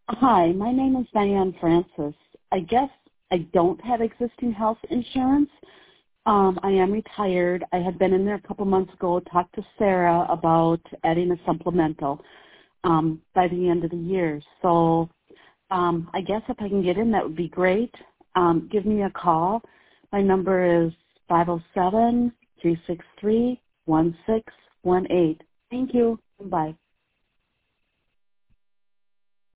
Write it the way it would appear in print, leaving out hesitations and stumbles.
Hi, my name is Diane Francis. I guess I don't have existing health insurance. I am retired. I had been in there a couple months ago, talked to Sarah about adding a supplemental by the end of the year. So I guess if I can get in, that would be great. Give me a call. My number is 507-363-1618. Thank you. Bye.